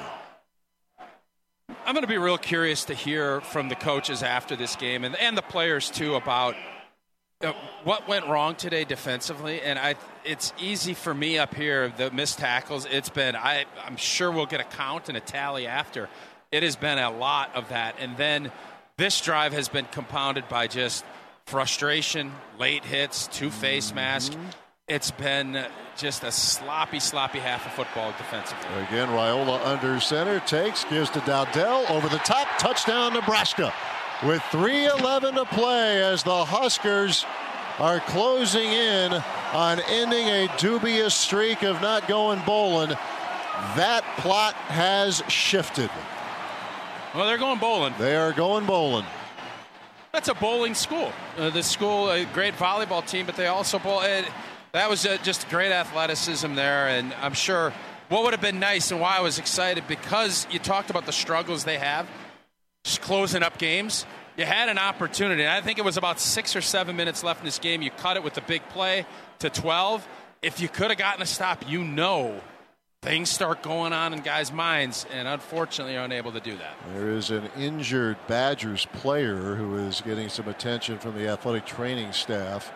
I'm going to be real curious to hear from the coaches after this game and the players, too, about what went wrong today defensively. And it's easy for me up here, the missed tackles. It's been, I'm sure we'll get a count and a tally after. It has been a lot of that. And then this drive has been compounded by just frustration, late hits, 2 face masks. It's been just a sloppy half of football defensively. Again, Raiola under center, gives to Dowdell, over the top, touchdown Nebraska. With 3:11 to play as the Huskers are closing in on ending a dubious streak of not going bowling. That plot has shifted. Well, they're going bowling. They are going bowling. That's a bowling school. The school, a great volleyball team, but they also bowl. That was just great athleticism there, and I'm sure what would have been nice and why I was excited, because you talked about the struggles they have, just closing up games. You had an opportunity. I think it was about 6 or 7 minutes left in this game. You cut it with the big play to 12. If you could have gotten a stop, things start going on in guys' minds, and unfortunately are unable to do that. There is an injured Badgers player who is getting some attention from the athletic training staff.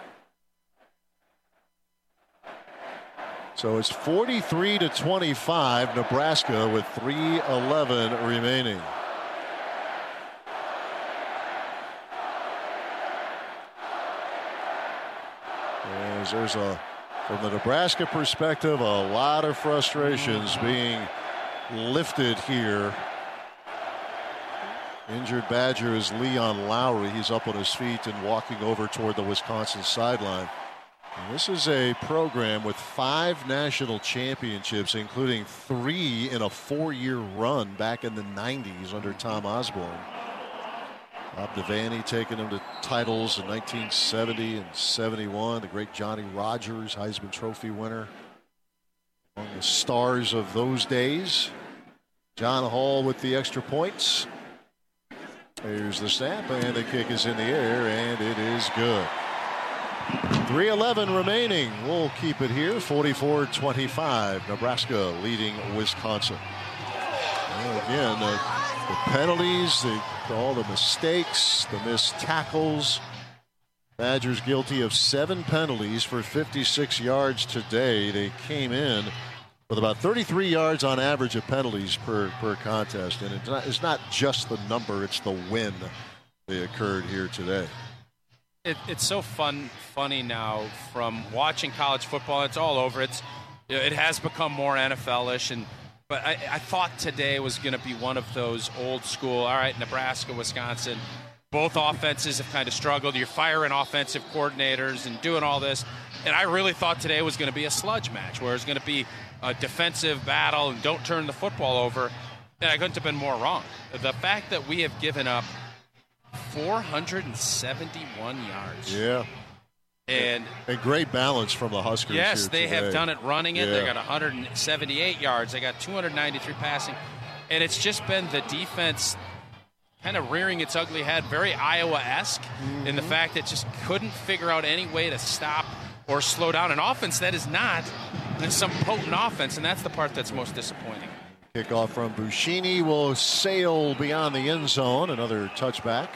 So it's 43-25, Nebraska with 3:11 remaining. There's from the Nebraska perspective, a lot of frustrations being lifted here. Injured Badger is Leon Lowry. He's up on his feet and walking over toward the Wisconsin sideline. And this is a program with 5 national championships, including 3 in a 4-year run back in the 90s under Tom Osborne. Bob Devaney taking them to titles in 1970 and 71. The great Johnny Rodgers, Heisman Trophy winner. Among the stars of those days. John Hall with the extra points. Here's the snap, and the kick is in the air, and it is good. 3:11 remaining. We'll keep it here. 44-25. Nebraska leading Wisconsin. And again, the penalties, all the mistakes, the missed tackles. Badgers guilty of 7 penalties for 56 yards today. They came in with about 33 yards on average of penalties per contest. And it's not just the number, it's the when they occurred here today. It's so funny now from watching college football. It's all over. It has become more NFL-ish, but I thought today was going to be one of those old school. All right, Nebraska, Wisconsin, both offenses have kind of struggled. You're firing offensive coordinators and doing all this, and I really thought today was going to be a sludge match where it's going to be a defensive battle and don't turn the football over. And I couldn't have been more wrong. The fact that we have given up 471 yards. Yeah. And great balance from the Huskers. Yes, they today. have done it running it. Yeah. They got 178 yards. They got 293 passing. And it's just been the defense kind of rearing its ugly head, very Iowa-esque in the fact that just couldn't figure out any way to stop or slow down an offense that is not some potent offense, and that's the part that's most disappointing. Kickoff from Buschini will sail beyond the end zone. Another touchback.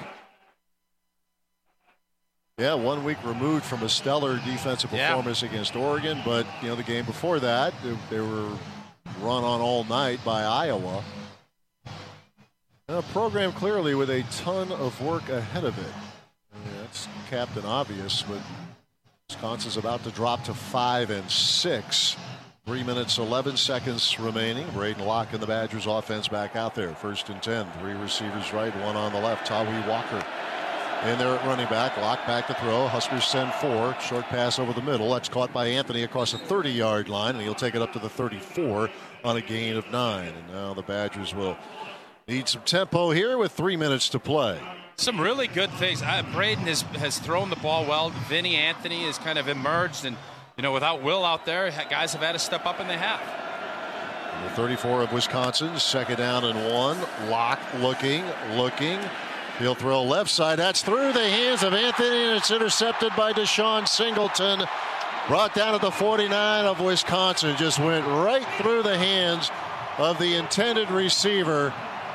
Yeah, 1 week removed from a stellar defensive performance against Oregon, but the game before that, they were run on all night by Iowa. And a program clearly with a ton of work ahead of it. That's Captain Obvious, but Wisconsin's about to drop to 5-6. 3 minutes, 11 seconds remaining. Braden Locke and the Badgers offense back out there. 1st and 10. 3 receivers right, 1 on the left. Tawi Walker in there at running back. Locke back to throw. Huskers send 4. Short pass over the middle. That's caught by Anthony across the 30-yard line, and he'll take it up to the 34 on a gain of 9. And now the Badgers will need some tempo here with 3 minutes to play. Some really good things. Braden has thrown the ball well. Vinny Anthony has kind of emerged, and without Will out there, guys have had to step up, and they have. The 34 of Wisconsin, 2nd down and 1. Locke looking. He'll throw left side. That's through the hands of Anthony, and it's intercepted by Deshaun Singleton. Brought down at the 49 of Wisconsin. Just went right through the hands of the intended receiver.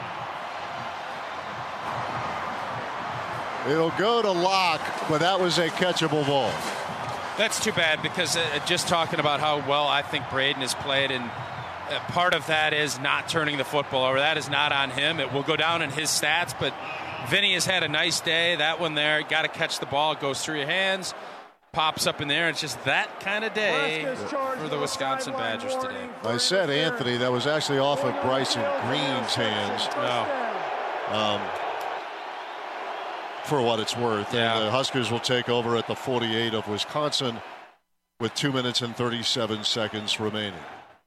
It'll go to Locke, but that was a catchable ball. That's too bad because just talking about how well I think Braden has played, and part of that is not turning the football over. That is not on him. It will go down in his stats, but Vinny has had a nice day. That one there, got to catch the ball. It goes through your hands, pops up in there. It's just that kind of day for the Wisconsin Badgers today. I said Anthony. That was actually off of Bryson Green's hands. For what it's worth. Yeah. And the Huskers will take over at the 48 of Wisconsin with 2 minutes and 37 seconds remaining.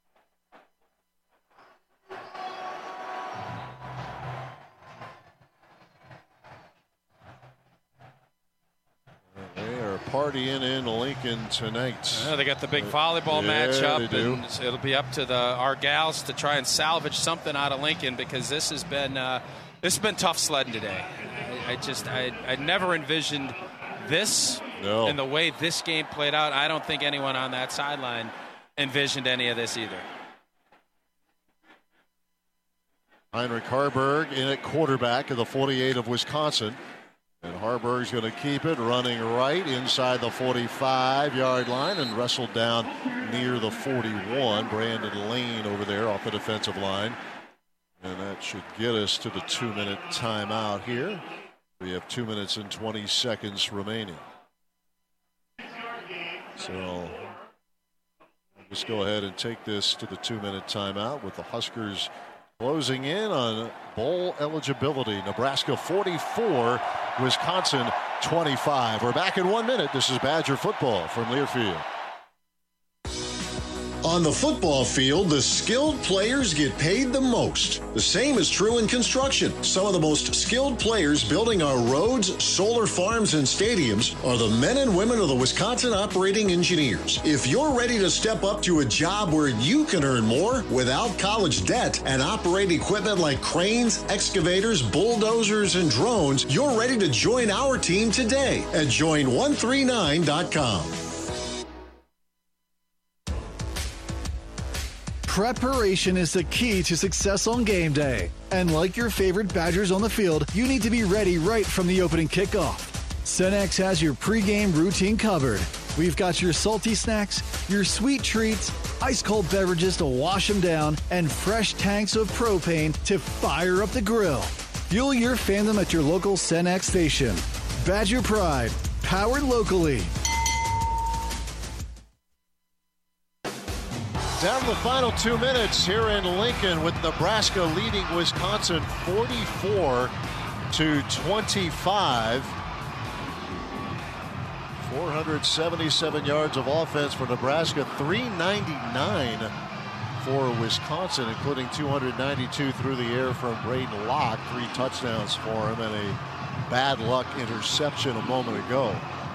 They are partying in Lincoln tonight. They got the big volleyball matchup, they do. And it'll be up to our gals to try and salvage something out of Lincoln because this has been tough sledding today. I never envisioned this and the way this game played out. I don't think anyone on that sideline envisioned any of this either. Heinrich Haarberg in at quarterback of the 48 of Wisconsin. And Haarberg's going to keep it running right inside the 45-yard line and wrestled down near the 41. Brandon Lane over there off the defensive line. And that should get us to the 2-minute timeout here. We have 2 minutes and 20 seconds remaining. So let's go ahead and take this to the 2-minute timeout with the Huskers closing in on bowl eligibility. Nebraska 44, Wisconsin 25. We're back in 1 minute. This is Badger football from Learfield. On the football field, the skilled players get paid the most. The same is true in construction. Some of the most skilled players building our roads, solar farms, and stadiums are the men and women of the Wisconsin Operating Engineers. If you're ready to step up to a job where you can earn more without college debt and operate equipment like cranes, excavators, bulldozers, and drones, you're ready to join our team today at join139.com. Preparation is the key to success on game day. And like your favorite Badgers on the field, you need to be ready right from the opening kickoff. Cenex has your pregame routine covered. We've got your salty snacks, your sweet treats, ice-cold beverages to wash them down, and fresh tanks of propane to fire up the grill. Fuel your fandom at your local Cenex station. Badger Pride, powered locally. Down to the final 2 minutes here in Lincoln with Nebraska leading Wisconsin 44-25. 477 yards of offense for Nebraska, 399 for Wisconsin, including 292 through the air from Braden Locke. 3 touchdowns for him and a bad luck interception a moment ago.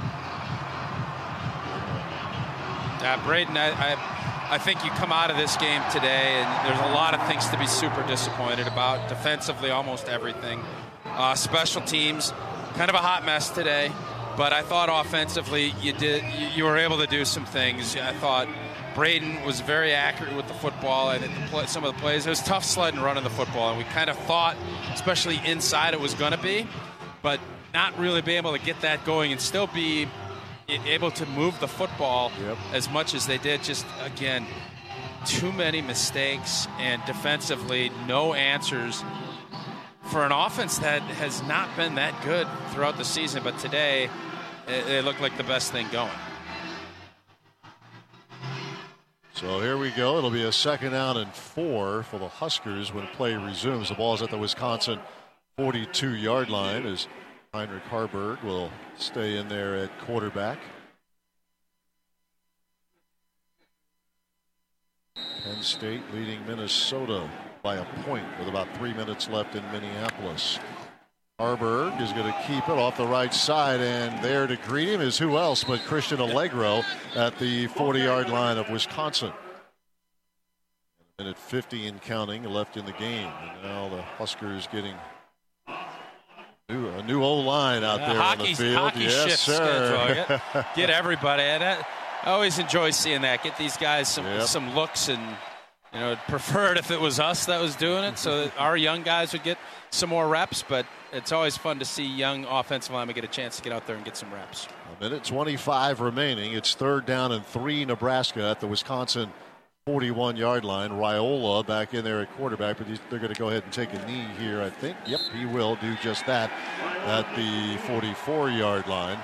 Braden, I think you come out of this game today, and there's a lot of things to be super disappointed about. Defensively, almost everything. Special teams, kind of a hot mess today. But I thought offensively, you were able to do some things. I thought Braden was very accurate with the football. I think some of the plays, it was tough sledding running the football, and we kind of thought, especially inside, it was going to be, but not really be able to get that going and still be able to move the football as much as they did. Just, again, too many mistakes, and defensively, no answers for an offense that has not been that good throughout the season. But today, it looked like the best thing going. So here we go. It'll be a 2nd down and 4 for the Huskers when play resumes. The ball is at the Wisconsin 42-yard line as Heinrich Haarberg will stay in there at quarterback. Penn State leading Minnesota by a point with about 3 minutes left in Minneapolis. Haarberg is going to keep it off the right side, and there to greet him is who else but Christian Allegro at the 40-yard line of Wisconsin. A minute 50 and counting left in the game, and now the Huskers getting a new O-line out there on the field. Hockey yes, sir. Schedule. Get everybody. And I always enjoy seeing that. Get these guys some looks, and prefer it if it was us that was doing it, so that our young guys would get some more reps. But it's always fun to see young offensive linemen get a chance to get out there and get some reps. A minute 25 remaining. It's 3rd down and 3 Nebraska at the Wisconsin 41-yard line. Raiola back in there at quarterback, but they're going to go ahead and take a knee here, I think. Yep, he will do just that at the 44-yard line.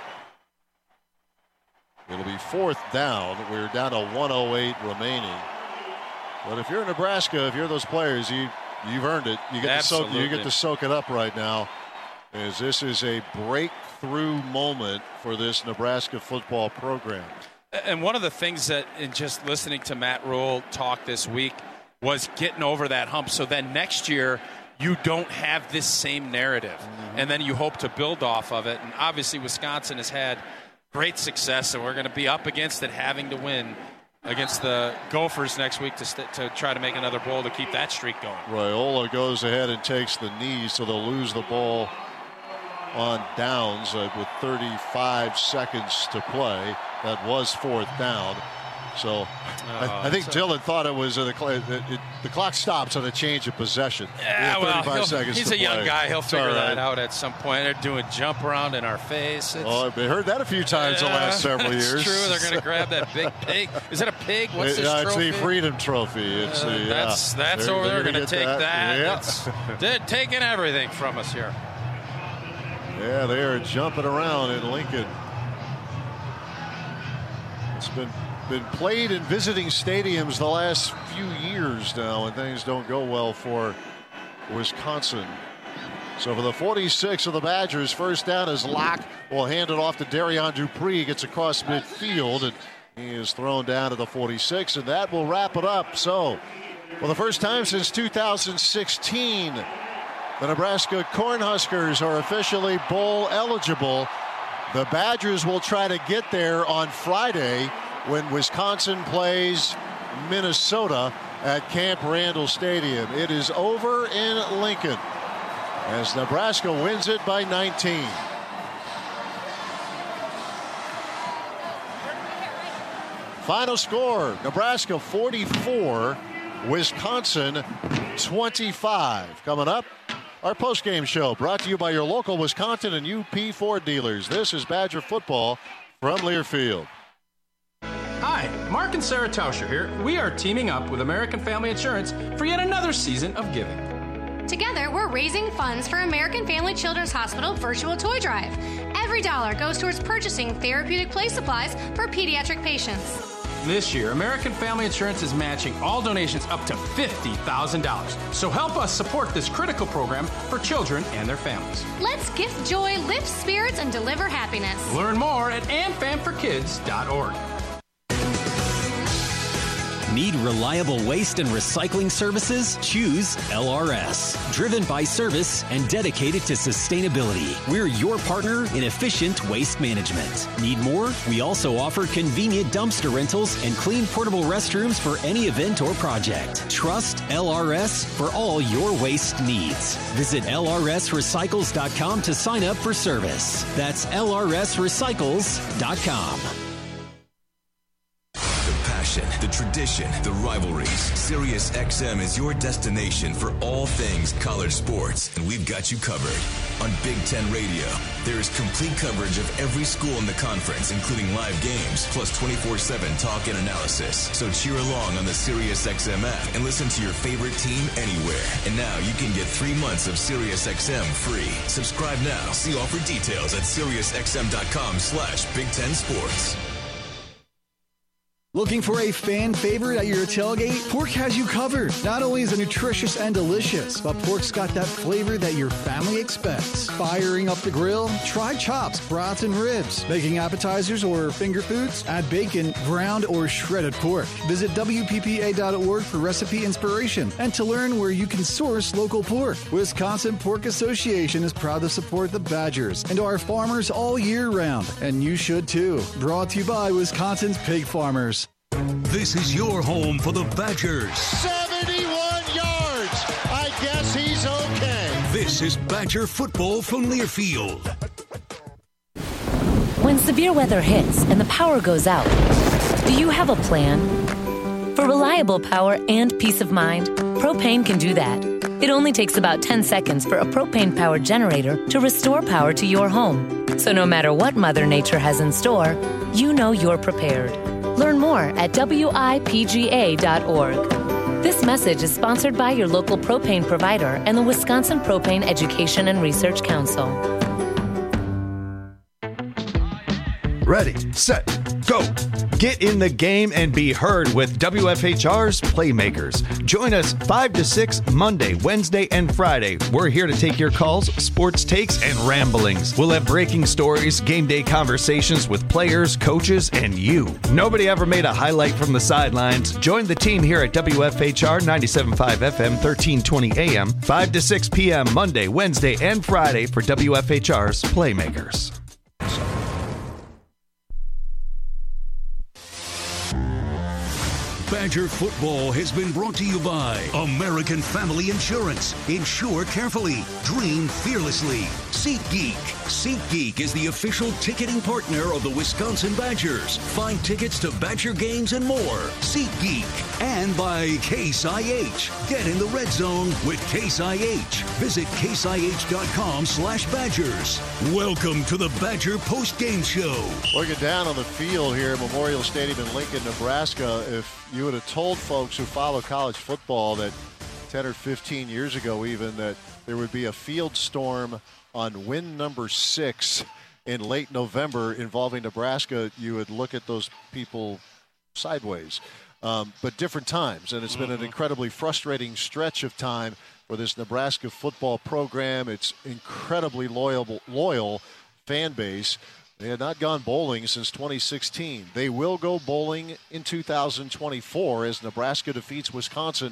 It'll be 4th down. We're down to 1:08 remaining. But if you're Nebraska, if you're those players, you've earned it. You get to soak it up right now, as this is a breakthrough moment for this Nebraska football program. And one of the things that, in just listening to Matt Rhule talk this week, was getting over that hump. So then next year, you don't have this same narrative. Mm-hmm. And then you hope to build off of it. And obviously, Wisconsin has had great success, and we're going to be up against it, having to win against the Gophers next week to try to make another bowl to keep that streak going. Raiola goes ahead and takes the knee, so they'll lose the ball on downs with 35 seconds to play. That was 4th down. So I think Dylan thought it was the clock stops on a change of possession. Yeah, well, 35 seconds he's to a young play. guy. He'll figure right. that out at some point. They're doing jump around in our face. I've heard that a few times the last several years. It's true. They're going to grab that big pig. Is it a pig? What's this trophy? It's the Freedom Trophy. It's that's over there. They're going to take that. Yeah. They're taking everything from us here. Yeah, they are jumping around in Lincoln. It's been played in visiting stadiums the last few years now, and things don't go well for Wisconsin. So for the 46 of the Badgers, first down is Locke. Will hand it off to Darian Dupree. Gets across midfield, and he is thrown down to the 46, and that will wrap it up. So for the first time since 2016, the Nebraska Cornhuskers are officially bowl eligible. The Badgers will try to get there on Friday when Wisconsin plays Minnesota at Camp Randall Stadium. It is over in Lincoln as Nebraska wins it by 19. Final score, Nebraska 44, Wisconsin 25. Coming up, our postgame show brought to you by your local Wisconsin and UP Ford dealers. This is Badger football from Learfield. Hi, Mark and Sarah Tauscher here. We are teaming up with American Family Insurance for yet another season of giving. Together, we're raising funds for American Family Children's Hospital Virtual Toy Drive. Every dollar goes towards purchasing therapeutic play supplies for pediatric patients. This year, American Family Insurance is matching all donations up to $50,000. So help us support this critical program for children and their families. Let's gift joy, lift spirits, and deliver happiness. Learn more at amfamforkids.org. Need reliable waste and recycling services? Choose LRS. Driven by service and dedicated to sustainability. We're your partner in efficient waste management. Need more? We also offer convenient dumpster rentals and clean portable restrooms for any event or project. Trust LRS for all your waste needs. Visit lrsrecycles.com to sign up for service. That's lrsrecycles.com. The tradition, the rivalries. Sirius XM is your destination for all things college sports, and we've got you covered. On Big Ten Radio, there is complete coverage of every school in the conference, including live games, plus 24/7 talk and analysis. So cheer along on the Sirius XM app and listen to your favorite team anywhere. And now you can get 3 months of Sirius XM free. Subscribe now. See offer details at SiriusXM.com/Big Ten Sports. Looking for a fan favorite at your tailgate? Pork has you covered. Not only is it nutritious and delicious, but pork's got that flavor that your family expects. Firing up the grill? Try chops, brats, and ribs. Making appetizers or finger foods? Add bacon, ground, or shredded pork. Visit WPPA.org for recipe inspiration and to learn where you can source local pork. Wisconsin Pork Association is proud to support the Badgers and our farmers all year round, and you should too. Brought to you by Wisconsin's pig farmers. This is your home for the Badgers. 71 yards. I guess he's okay. This is Badger football from Learfield. When severe weather hits and the power goes out, do you have a plan? For reliable power and peace of mind, Propane can do that. It only takes about 10 seconds for a propane-powered generator to restore power to your home. So no matter what Mother Nature has in store, you know you're prepared. Learn more at WIPGA.org. This message is sponsored by your local propane provider and the Wisconsin Propane Education and Research Council. Ready, set, go. Get in the game and be heard with WFHR's Playmakers. Join us 5 to 6 Monday, Wednesday, and Friday. We're here to take your calls, sports takes, and ramblings. We'll have breaking stories, game day conversations with players, coaches, and you. Nobody ever made a highlight from the sidelines. Join the team here at WFHR 97.5 FM, 1320 AM, 5 to 6 p.m. Monday, Wednesday, and Friday for WFHR's Playmakers. Badger football has been brought to you by American Family Insurance. Insure carefully. Dream fearlessly. SeatGeek. SeatGeek is the official ticketing partner of the Wisconsin Badgers. Find tickets to Badger games and more. SeatGeek. And by Case IH. Get in the red zone with Case IH. Visit caseih.com/Badgers. Welcome to the Badger Post-Game Show. Looking down on the field here at Memorial Stadium in Lincoln, Nebraska, if you would have told folks who follow college football that 10 or 15 years ago even that there would be a field storm on win number 6 in late November involving Nebraska, you would look at those people sideways. But different times, and it's been an incredibly frustrating stretch of time for this Nebraska football program. It's incredibly loyal fan base. They had not gone bowling since 2016. They will go bowling in 2024 as Nebraska defeats Wisconsin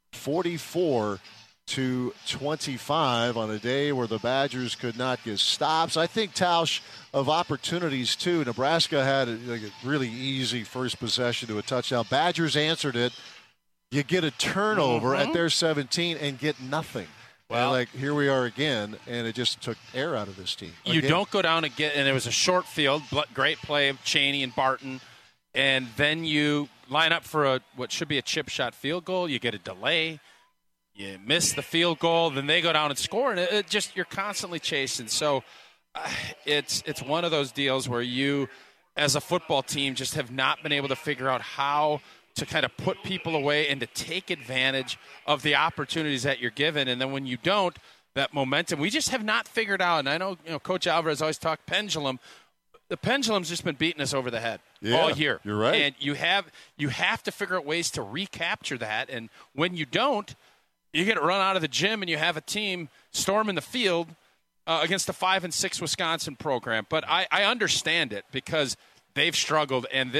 44-25 on a day where the Badgers could not get stops. I think, Tausch, of opportunities, too. Nebraska had a really easy first possession to a touchdown. Badgers answered it. You get a turnover at their 17 and get nothing. Well, and here we are again, and it just took air out of this team. You don't go down and get, and it was a short field, great play of Chaney and Barton, and then you line up for what should be a chip shot field goal. You get a delay. You miss the field goal, then they go down and score, and you're constantly chasing. So it's one of those deals where you, as a football team, just have not been able to figure out how to kind of put people away and to take advantage of the opportunities that you're given. And then when you don't, that momentum, we just have not figured out. And I know, Coach Alvarez always talked pendulum. The pendulum's just been beating us over the head all year. You're right. And you have to figure out ways to recapture that. And when you don't, you get run out of the gym and you have a team storming the field against the 5-6 Wisconsin program. But I understand it because they've struggled, and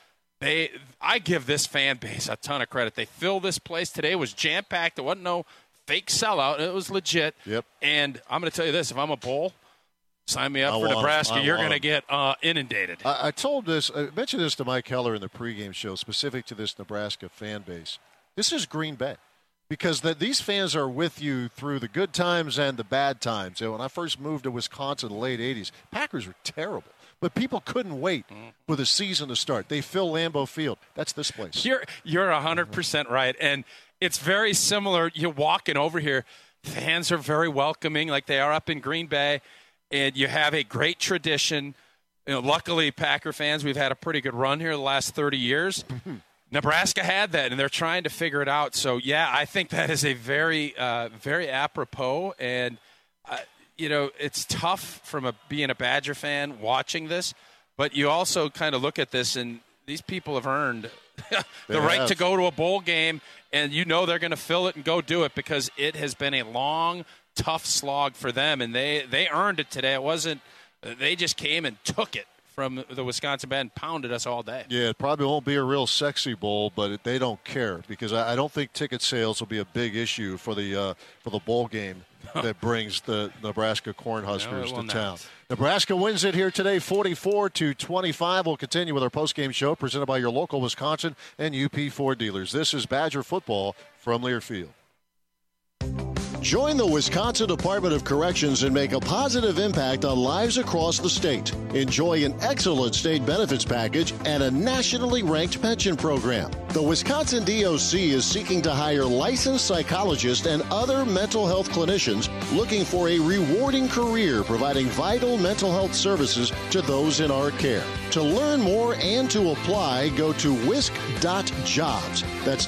I give this fan base a ton of credit. They fill this place today. It was jam-packed. It wasn't no fake sellout. It was legit. Yep. And I'm going to tell you this. If I'm a Bowl, sign me up for Nebraska. You're going to get inundated. I mentioned this to Mike Heller in the pregame show, specific to this Nebraska fan base. This is Green Bay. Because these fans are with you through the good times and the bad times. When I first moved to Wisconsin in the late 80s, Packers were terrible. But people couldn't wait for the season to start. They fill Lambeau Field. That's this place. You're 100% right. And it's very similar. You're walking over here. Fans are very welcoming like they are up in Green Bay. And you have a great tradition. Luckily, Packer fans, we've had a pretty good run here the last 30 years. Nebraska had that, and they're trying to figure it out. So, yeah, I think that is a very, very apropos. And, it's tough from being a Badger fan watching this. But you also kind of look at this, and these people have earned the right to go to a bowl game, and they're going to fill it and go do it because it has been a long, tough slog for them. And they earned it today. It wasn't – they just came and took it from the Wisconsin band, pounded us all day. Yeah, it probably won't be a real sexy bowl, but they don't care because I don't think ticket sales will be a big issue for the bowl game that brings the Nebraska Cornhuskers to town. Nebraska wins it here today, 44-25. We'll continue with our postgame show presented by your local Wisconsin and UP Ford dealers. This is Badger football from Learfield. Join the Wisconsin Department of Corrections and make a positive impact on lives across the state. Enjoy an excellent state benefits package and a nationally ranked pension program. The Wisconsin DOC is seeking to hire licensed psychologists and other mental health clinicians looking for a rewarding career providing vital mental health services to those in our care. To learn more and to apply, go to wisc.jobs. That's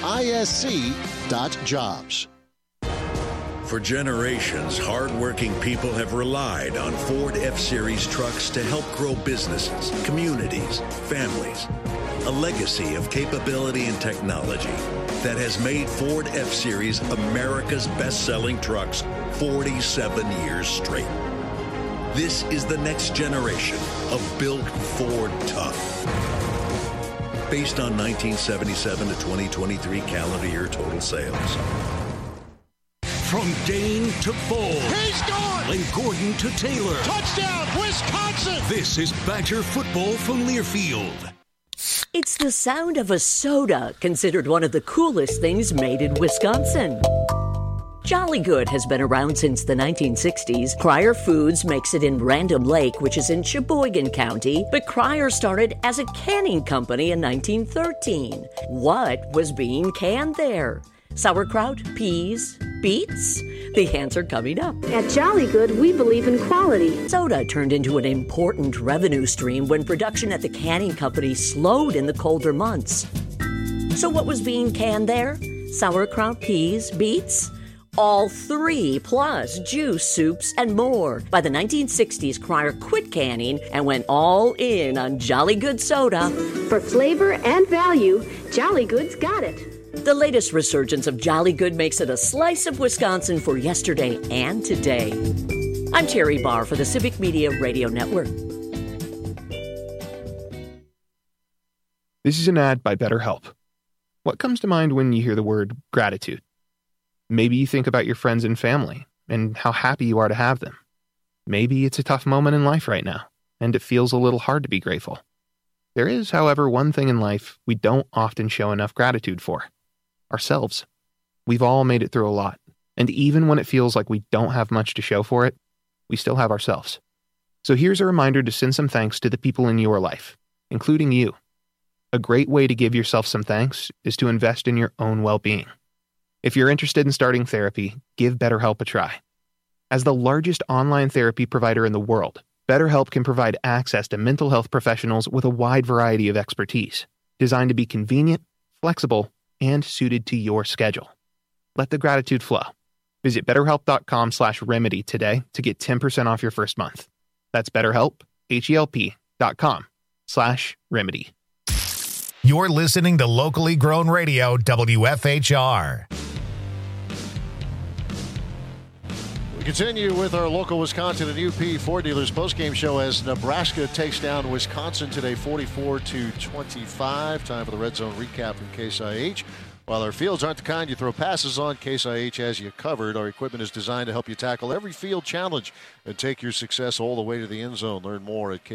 WISC.jobs. For generations, hardworking people have relied on Ford F-Series trucks to help grow businesses, communities, families. A legacy of capability and technology that has made Ford F-Series America's best-selling trucks 47 years straight. This is the next generation of Built Ford Tough. Based on 1977 to 2023 calendar year total sales. From Dane to Bull. He's gone! And Gordon to Taylor. Touchdown, Wisconsin! This is Badger football from Learfield. It's the sound of a soda, considered one of the coolest things made in Wisconsin. Jolly Good has been around since the 1960s. Cryer Foods makes it in Random Lake, which is in Sheboygan County, but Cryer started as a canning company in 1913. What was being canned there? Sauerkraut, peas, beets? The answer coming up. At Jolly Good, we believe in quality. Soda turned into an important revenue stream when production at the canning company slowed in the colder months. So what was being canned there? Sauerkraut, peas, beets? All three, plus juice, soups, and more. By the 1960s, Cryer quit canning and went all in on Jolly Good soda. For flavor and value, Jolly Good's got it. The latest resurgence of Jolly Good makes it a slice of Wisconsin for yesterday and today. I'm Terry Barr for the Civic Media Radio Network. This is an ad by BetterHelp. What comes to mind when you hear the word gratitude? Maybe you think about your friends and family and how happy you are to have them. Maybe it's a tough moment in life right now, and it feels a little hard to be grateful. There is, however, one thing in life we don't often show enough gratitude for: ourselves. We've all made it through a lot, and even when it feels like we don't have much to show for it, we still have ourselves. So here's a reminder to send some thanks to the people in your life, including you. A great way to give yourself some thanks is to invest in your own well-being. If you're interested in starting therapy, give BetterHelp a try. As the largest online therapy provider in the world, BetterHelp can provide access to mental health professionals with a wide variety of expertise, designed to be convenient, flexible, and suited to your schedule. Let the gratitude flow. Visit BetterHelp.com/remedy today to get 10% off your first month. That's BetterHelp, HELP.com/remedy. You're listening to locally grown radio, WFHR. We continue with our local Wisconsin and UP Ford dealers postgame show as Nebraska takes down Wisconsin today 44-25. Time for the Red Zone recap from Case IH. While our fields aren't the kind you throw passes on, Case IH has you covered. Our equipment is designed to help you tackle every field challenge and take your success all the way to the end zone. Learn more at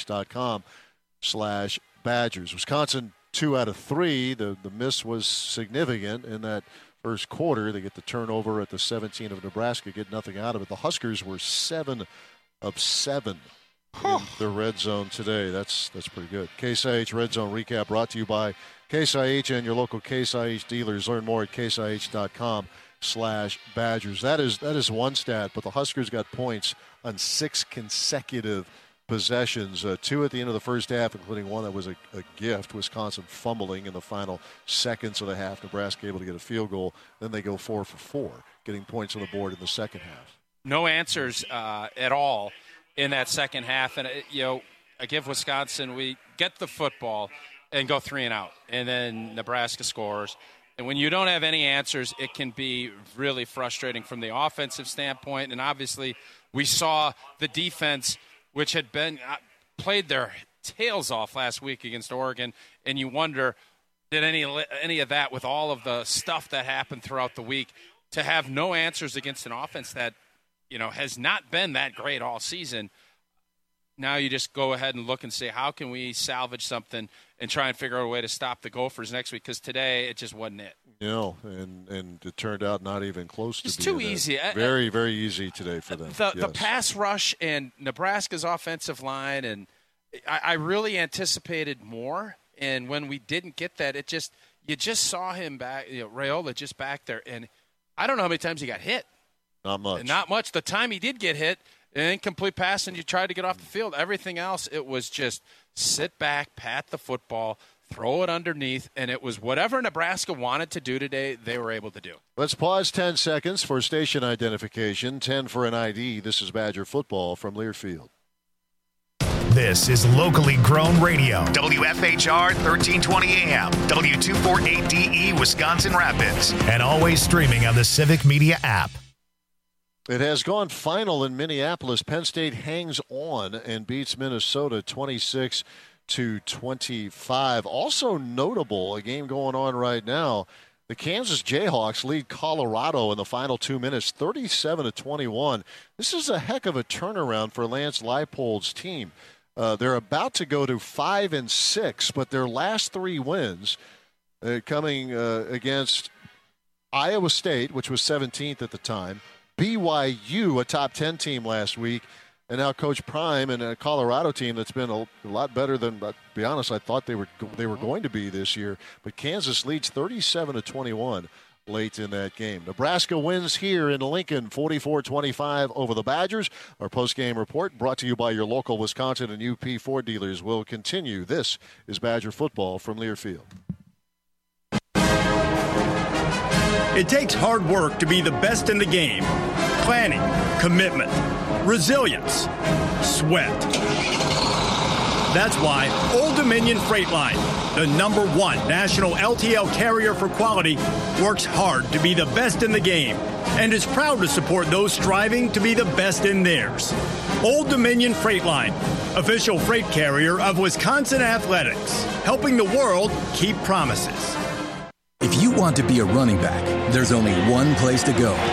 caseih.com/Badgers. Wisconsin 2 out of 3. The miss was significant in that first quarter. They get the turnover at the 17 of Nebraska, get nothing out of it. The Huskers were 7 of 7 in the red zone today. That's pretty good. Case IH Red Zone recap brought to you by Case IH and your local Case IH dealers. Learn more at caseih.com/Badgers. That is one stat, but the Huskers got points on 6 consecutive possessions, 2 at the end of the first half, including one that was a gift. Wisconsin fumbling in the final seconds of the half. Nebraska able to get a field goal. Then they go 4 for 4, getting points on the board in the second half. No answers at all in that second half. And, I give Wisconsin, we get the football and go 3 and out. And then Nebraska scores. And when you don't have any answers, it can be really frustrating from the offensive standpoint. And obviously we saw the defense, which had been played their tails off last week against Oregon, and you wonder, did any of that with all of the stuff that happened throughout the week, to have no answers against an offense that, has not been that great all season. Now you just go ahead and look and say, how can we salvage something and try and figure out a way to stop the Gophers next week? Because today it just wasn't it. And it turned out not even close to being. It's too easy. Very, very easy today for them. The pass rush and Nebraska's offensive line, and I really anticipated more. And when we didn't get that, you just saw him back, Raiola just back there. And I don't know how many times he got hit. Not much. Not much. The time he did get hit, an incomplete pass, and you tried to get off the field. Everything else, it was just sit back, pat the football, throw it underneath, and it was whatever Nebraska wanted to do today, they were able to do. Let's pause 10 seconds for station identification, 10 for an ID. This is Badger football from Learfield. This is locally grown radio. WFHR 1320 AM, W248DE, Wisconsin Rapids. And always streaming on the Civic Media app. It has gone final in Minneapolis. Penn State hangs on and beats Minnesota 26-25. Also notable, a game going on right now, the Kansas Jayhawks lead Colorado in the final 2 minutes, 37-21. This is a heck of a turnaround for Lance Leipold's team. They're about to go to 5-6, but their last 3 wins coming against Iowa State, which was 17th at the time, BYU, a top 10 team last week, and now Coach Prime and a Colorado team that's been a lot better than, to be honest, I thought they were going to be this year. But Kansas leads 37-21 late in that game. Nebraska wins here in Lincoln, 44-25 over the Badgers. Our post-game report brought to you by your local Wisconsin and UP Ford dealers will continue. This is Badger football from Learfield. It takes hard work to be the best in the game. Planning, commitment, resilience, sweat. That's why Old Dominion Freight Line, the #1 national LTL carrier for quality, works hard to be the best in the game and is proud to support those striving to be the best in theirs. Old Dominion Freight Line, official freight carrier of Wisconsin Athletics, helping the world keep promises. If you want to be a running back, there's only one place to go.